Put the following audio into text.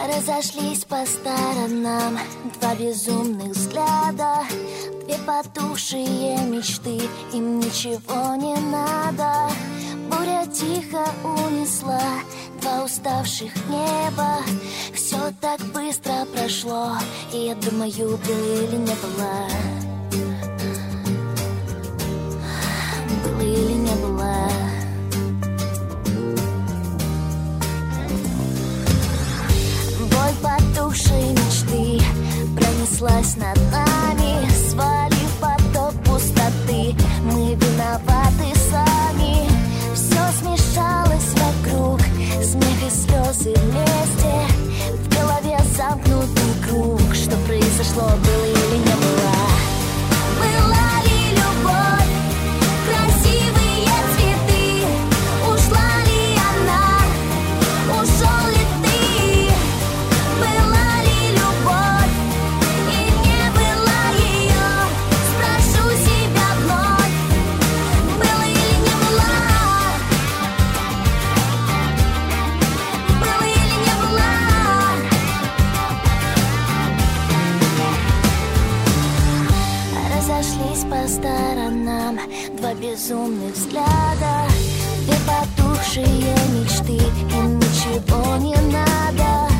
Разошлись по сторонам два безумных взгляда, две потухшие мечты, им ничего не надо. Буря тихо унесла два уставших неба. Все так быстро прошло, и я думаю, было или не было. Было или не было. Боль потухшей мечты пронеслась над нами, свалив поток пустоты. Мы виноваты сами. Все смешалось вокруг, смех и слезы вместе. В голове замкнутый круг. Что произошло, было или не было? Была ли любовь, красивые цветы? Ушла ли она, ушел ли ты? Была ли любовь и не было ее? Спрошу себя вновь, было или не было? Было или не было? Разошлись по сторонам два безумных взгляда, две потухшие мечты, им ничего не надо.